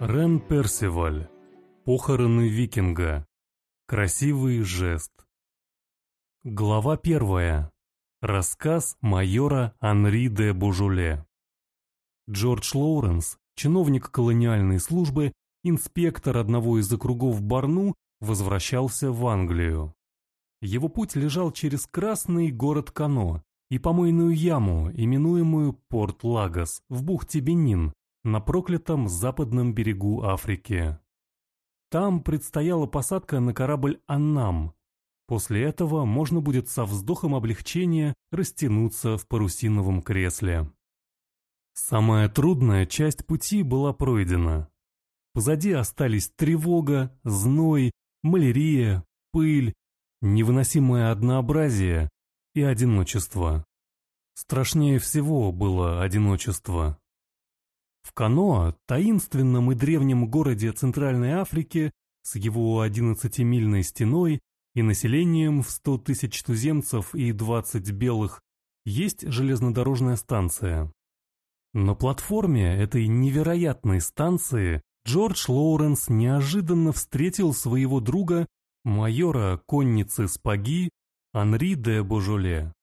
Рен Персиваль. Похороны викинга. Красивый жест. Глава 1. Рассказ майора Анри де Божоле. Джордж Лоуренс, чиновник колониальной службы, инспектор одного из округов Барну, возвращался в Англию. Его путь лежал через красный город Кано и помойную яму, именуемую Порт-Лагос, в бухте Бенин, на проклятом западном берегу Африки. Там предстояла посадка на корабль «Аннам». После этого можно будет со вздохом облегчения растянуться в парусиновом кресле. Самая трудная часть пути была пройдена. Позади остались тревога, зной, малярия, пыль, невыносимое однообразие и одиночество. Страшнее всего было одиночество. В Кано, таинственном и древнем городе Центральной Африки, с его 11-мильной стеной и населением в 100 тысяч туземцев и 20 белых, есть железнодорожная станция. На платформе этой невероятной станции Джордж Лоуренс неожиданно встретил своего друга, майора конницы Спаги, Анри де Божоле.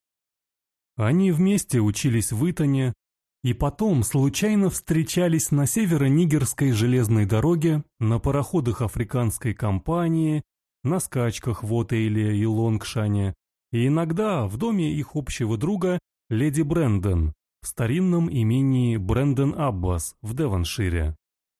Они вместе учились в Итоне, и потом случайно встречались на северо-нигерской железной дороге, на пароходах африканской компании, на скачках в Отейле и Лонгшане, и иногда в доме их общего друга леди Брэндон, в старинном имении Брэндон Аббас в Девоншире.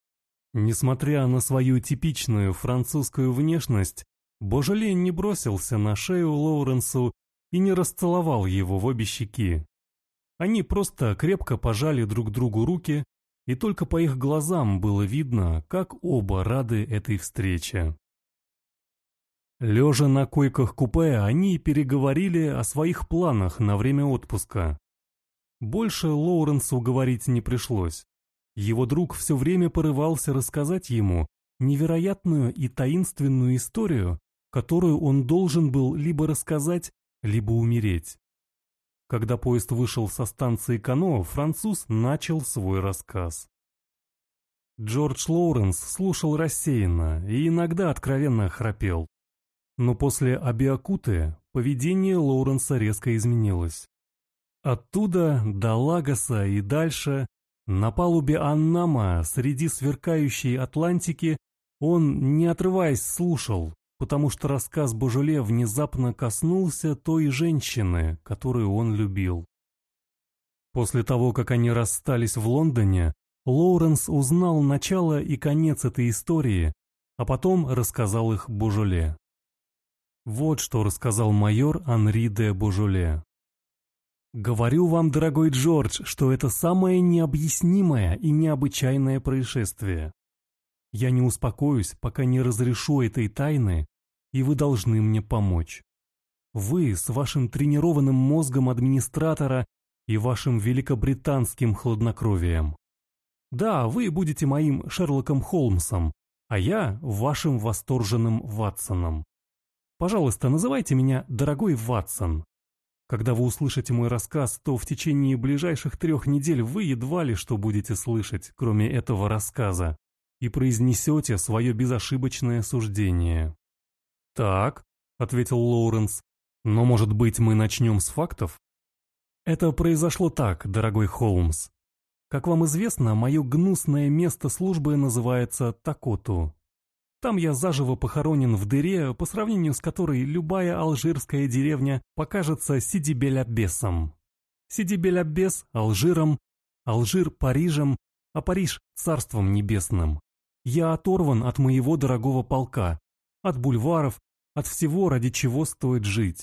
Несмотря на свою типичную французскую внешность, Божоле не бросился на шею Лоуренсу и не расцеловал его в обе щеки. Они просто крепко пожали друг другу руки, и только по их глазам было видно, как оба рады этой встрече. Лежа на койках купе, они переговорили о своих планах на время отпуска. Больше Лоуренсу говорить не пришлось. Его друг все время порывался рассказать ему невероятную и таинственную историю, которую он должен был либо рассказать, либо умереть. Когда поезд вышел со станции Кано, француз начал свой рассказ. Джордж Лоуренс слушал рассеянно и иногда откровенно храпел. Но после Абиакуты поведение Лоуренса резко изменилось. Оттуда до Лагоса и дальше, на палубе Аннама среди сверкающей Атлантики, он, не отрываясь, слушал, потому что рассказ Божоле внезапно коснулся той женщины, которую он любил. После того, как они расстались в Лондоне, Лоуренс узнал начало и конец этой истории, а потом рассказал их Божоле. Вот что рассказал майор Анри де Божоле. «Говорю вам, дорогой Джордж, что это самое необъяснимое и необычайное происшествие. Я не успокоюсь, пока не разрешу этой тайны, и вы должны мне помочь. Вы с вашим тренированным мозгом администратора и вашим великобританским хладнокровием. Да, вы будете моим Шерлоком Холмсом, а я вашим восторженным Ватсоном. Пожалуйста, называйте меня «дорогой Ватсон». Когда вы услышите мой рассказ, то в течение ближайших 3 недель вы едва ли что будете слышать, кроме этого рассказа, и произнесете свое безошибочное суждение. «Так», — ответил Лоуренс, — «но, может быть, мы начнем с фактов?» «Это произошло так, дорогой Холмс. Как вам известно, мое гнусное место службы называется Такоту. Там я заживо похоронен в дыре, по сравнению с которой любая алжирская деревня покажется Сиди-Бель-Аббесом. Сиди-Бель-Аббес — Алжиром, Алжир — Парижем, а Париж — Царством Небесным. Я оторван от моего дорогого полка, от бульваров, от всего, ради чего стоит жить.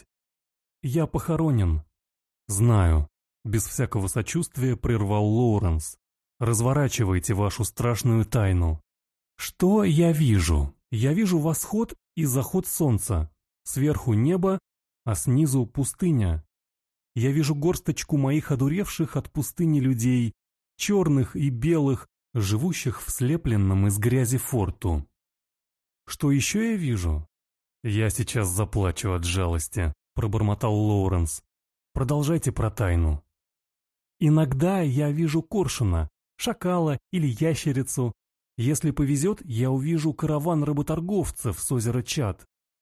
Я похоронен». «Знаю», — без всякого сочувствия прервал Лоуренс. «Разворачивайте вашу страшную тайну». «Что я вижу? Я вижу восход и заход солнца. Сверху небо, а снизу пустыня. Я вижу горсточку моих одуревших от пустыни людей, черных и белых, живущих в слепленном из грязи форту. Что еще я вижу?» «Я сейчас заплачу от жалости», — пробормотал Лоуренс. «Продолжайте про тайну». «Иногда я вижу коршуна, шакала или ящерицу, Если повезет, я увижу караван работорговцев с озера Чад.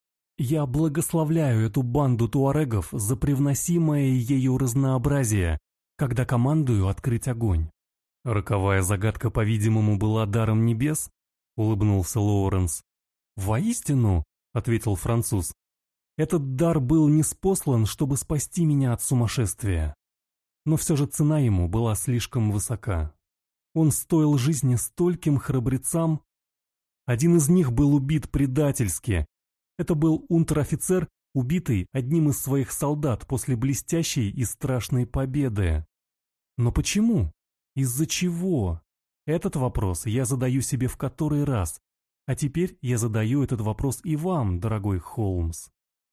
Я благословляю эту банду туарегов за привносимое ею разнообразие, когда командую открыть огонь. Роковая загадка, по-видимому, была даром небес, улыбнулся Лоуренс. Воистину, ответил француз, этот дар был ниспослан, чтобы спасти меня от сумасшествия. Но все же цена ему была слишком высока. Он стоил жизни стольким храбрецам. Один из них был убит предательски. Это был унтер-офицер, убитый одним из своих солдат после блестящей и страшной победы. Но почему? Из-за чего? Этот вопрос я задаю себе в который раз. А теперь я задаю этот вопрос и вам, дорогой Холмс.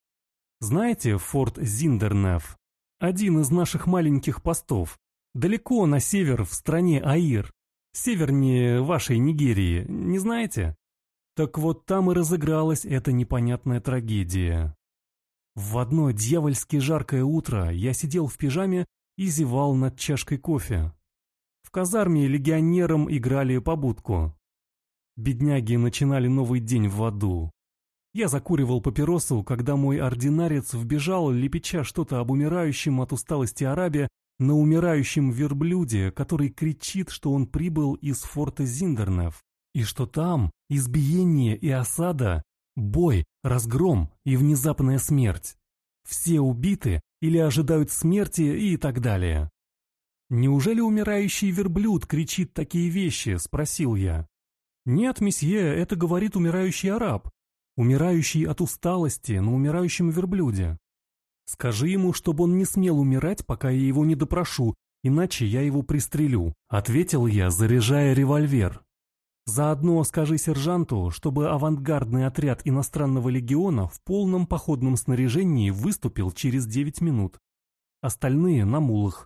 Знаете форт Зиндернеф? Один из наших маленьких постов. Далеко на север в стране Аир. Севернее вашей Нигерии, не знаете? Так вот там и разыгралась эта непонятная трагедия. В одно дьявольски жаркое утро я сидел в пижаме и зевал над чашкой кофе. В казарме легионерам играли побудку. Бедняги начинали новый день в аду. Я закуривал папиросу, когда мой ординарец вбежал, лепеча что-то об умирающем от усталости арабе, на умирающем верблюде, который кричит, что он прибыл из форта Зиндернеф, и что там избиение и осада, бой, разгром и внезапная смерть. Все убиты или ожидают смерти и так далее. «Неужели умирающий верблюд кричит такие вещи?» – спросил я. «Нет, месье, это говорит умирающий араб, умирающий от усталости на умирающем верблюде. Скажи ему, чтобы он не смел умирать, пока я его не допрошу, иначе я его пристрелю», — ответил я, заряжая револьвер. «Заодно скажи сержанту, чтобы авангардный отряд иностранного легиона в полном походном снаряжении выступил через 9 минут. Остальные на мулах».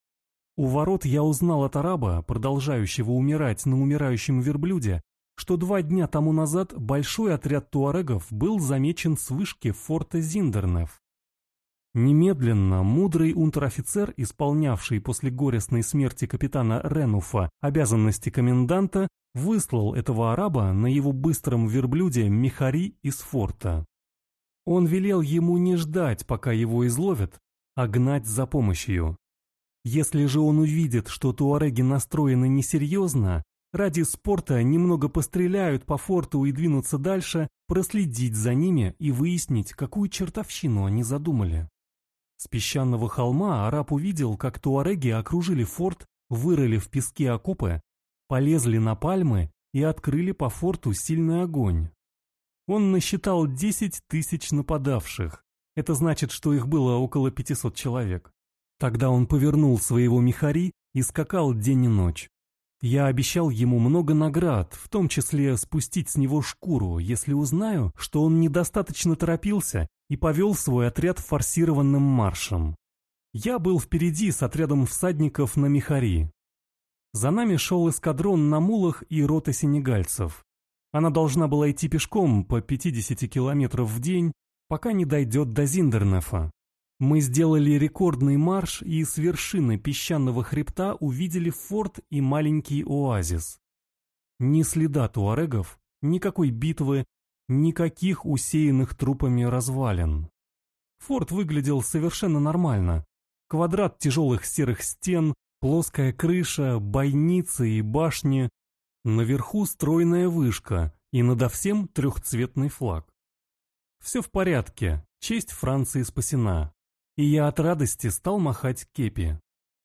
У ворот я узнал от араба, продолжающего умирать на умирающем верблюде, что 2 дня тому назад большой отряд туарегов был замечен с вышки форта Зиндернеф. Немедленно мудрый унтер-офицер, исполнявший после горестной смерти капитана Ренуфа обязанности коменданта, выслал этого араба на его быстром верблюде Михари из форта. Он велел ему не ждать, пока его изловят, а гнать за помощью. Если же он увидит, что туареги настроены несерьезно, ради спорта немного постреляют по форту и двинутся дальше, проследить за ними и выяснить, какую чертовщину они задумали. С песчаного холма араб увидел, как туареги окружили форт, вырыли в песке окопы, полезли на пальмы и открыли по форту сильный огонь. Он насчитал 10 тысяч нападавших. Это значит, что их было около 500 человек. Тогда он повернул своего Михари и скакал день и ночь. Я обещал ему много наград, в том числе спустить с него шкуру, если узнаю, что он недостаточно торопился и повел свой отряд форсированным маршем. Я был впереди с отрядом всадников на Михари. За нами шел эскадрон на мулах и рота сенегальцев. Она должна была идти пешком по 50 километров в день, пока не дойдет до Зиндернефа. Мы сделали рекордный марш и с вершины песчаного хребта увидели форт и маленький оазис. Ни следа туарегов, никакой битвы, никаких усеянных трупами развалин. Форт выглядел совершенно нормально. Квадрат тяжелых серых стен, плоская крыша, бойницы и башни. Наверху стройная вышка и надо всем трехцветный флаг. Все в порядке, честь Франции спасена. И я от радости стал махать кепи.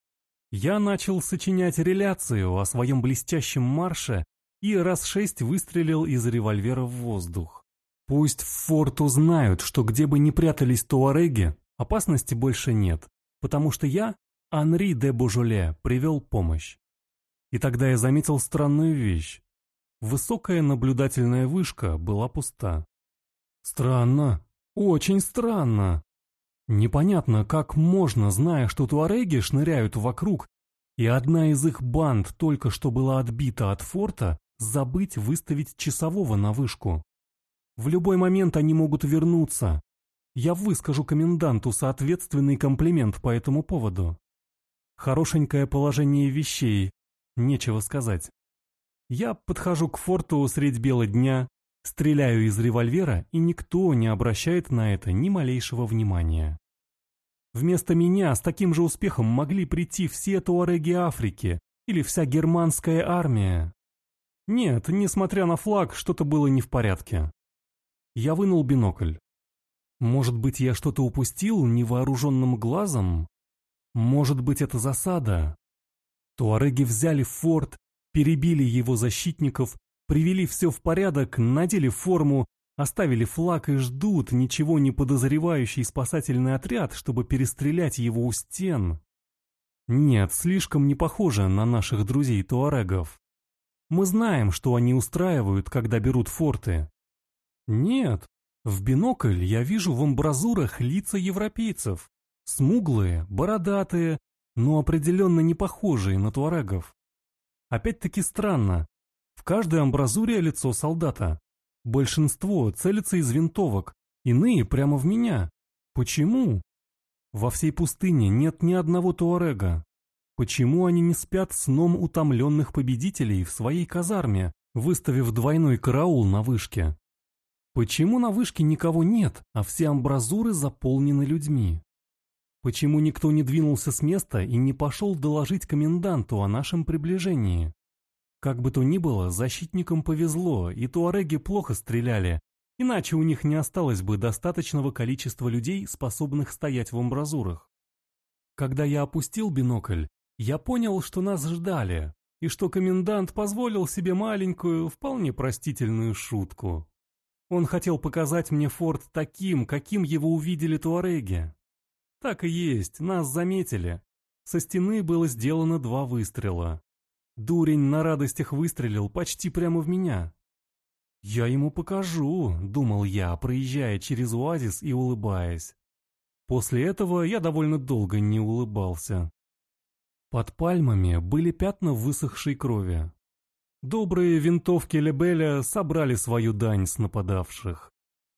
Я начал сочинять реляцию о своем блестящем марше и раз 6 выстрелил из револьвера в воздух. Пусть в форт узнают, что где бы ни прятались туареги, опасности больше нет, потому что я, Анри де Божоле, привел помощь. И тогда я заметил странную вещь. Высокая наблюдательная вышка была пуста. Странно, очень странно. Непонятно, как можно, зная, что туареги шныряют вокруг, и одна из их банд только что была отбита от форта, забыть выставить часового на вышку. В любой момент они могут вернуться. Я выскажу коменданту соответственный комплимент по этому поводу. Хорошенькое положение вещей, нечего сказать. Я подхожу к форту средь бела дня, стреляю из револьвера, и никто не обращает на это ни малейшего внимания. Вместо меня с таким же успехом могли прийти все туареги Африки или вся германская армия. Нет, несмотря на флаг, что-то было не в порядке. Я вынул бинокль. Может быть, я что-то упустил невооруженным глазом? Может быть, это засада? Туареги взяли форт, перебили его защитников, привели все в порядок, надели форму, оставили флаг и ждут ничего не подозревающий спасательный отряд, чтобы перестрелять его у стен. Нет, слишком не похоже на наших друзей-туарегов. Мы знаем, что они устраивают, когда берут форты. Нет, в бинокль я вижу в амбразурах лица европейцев. Смуглые, бородатые, но определенно не похожие на туарегов. Опять-таки странно. В каждой амбразуре лицо солдата. Большинство целится из винтовок, иные прямо в меня. Почему? Во всей пустыне нет ни одного туарега. Почему они не спят сном утомленных победителей в своей казарме, выставив двойной караул на вышке? Почему на вышке никого нет, а все амбразуры заполнены людьми? Почему никто не двинулся с места и не пошел доложить коменданту о нашем приближении? Как бы то ни было, защитникам повезло, и туареги плохо стреляли, иначе у них не осталось бы достаточного количества людей, способных стоять в амбразурах. Когда я опустил бинокль, я понял, что нас ждали, и что комендант позволил себе маленькую, вполне простительную шутку. Он хотел показать мне форт таким, каким его увидели туареги. Так и есть, нас заметили. Со стены было сделано 2 выстрела. Дурень на радостях выстрелил почти прямо в меня. «Я ему покажу», — думал я, проезжая через оазис и улыбаясь. После этого я довольно долго не улыбался. Под пальмами были пятна высохшей крови. Добрые винтовки Лебеля собрали свою дань с нападавших.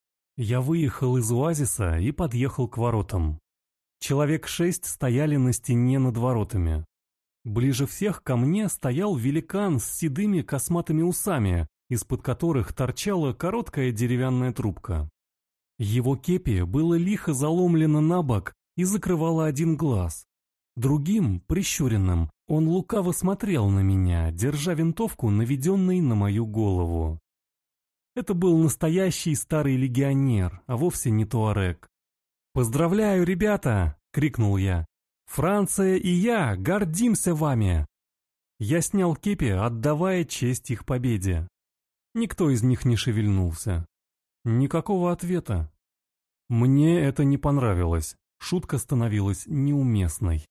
Я выехал из оазиса и подъехал к воротам. Человек 6 стояли на стене над воротами. Ближе всех ко мне стоял великан с седыми косматыми усами, из-под которых торчала короткая деревянная трубка. Его кепи было лихо заломлено на бок и закрывало один глаз. Другим, прищуренным, он лукаво смотрел на меня, держа винтовку, наведенной на мою голову. Это был настоящий старый легионер, а вовсе не туарек. «Поздравляю, ребята!» — крикнул я. «Франция и я гордимся вами!» Я снял кепи, отдавая честь их победе. Никто из них не шевельнулся. Никакого ответа. Мне это не понравилось. Шутка становилась неуместной.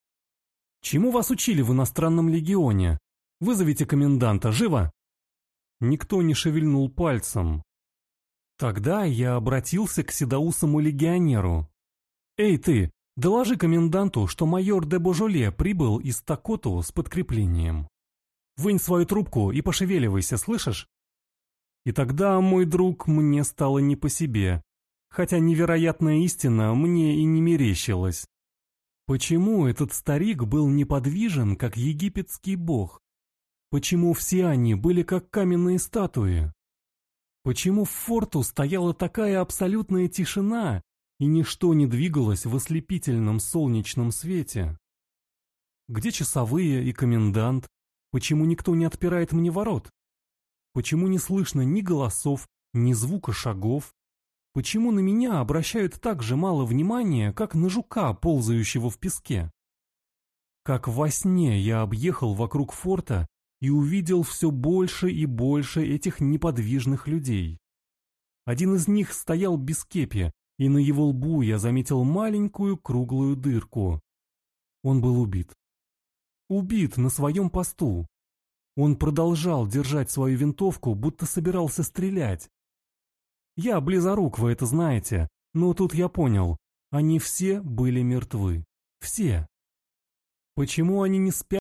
«Чему вас учили в иностранном легионе? Вызовите коменданта, живо!» Никто не шевельнул пальцем. Тогда я обратился к седоусому легионеру. «Эй ты, доложи коменданту, что майор де Божоле прибыл из Такоту с подкреплением. Вынь свою трубку и пошевеливайся, слышишь?» И тогда, мой друг, мне стало не по себе, хотя невероятная истина мне и не мерещилась. Почему этот старик был неподвижен, как египетский бог? Почему все они были как каменные статуи? Почему в форту стояла такая абсолютная тишина, и ничто не двигалось в ослепительном солнечном свете? Где часовые и комендант? Почему никто не отпирает мне ворот? Почему не слышно ни голосов, ни звука шагов? Почему на меня обращают так же мало внимания, как на жука, ползающего в песке? Как во сне я объехал вокруг форта и увидел все больше и больше этих неподвижных людей. Один из них стоял без кепи, и на его лбу я заметил маленькую круглую дырку. Он был убит. Убит на своем посту. Он продолжал держать свою винтовку, будто собирался стрелять. Я близорук, вы это знаете, но тут я понял, они все были мертвы. Все. Почему они не спят?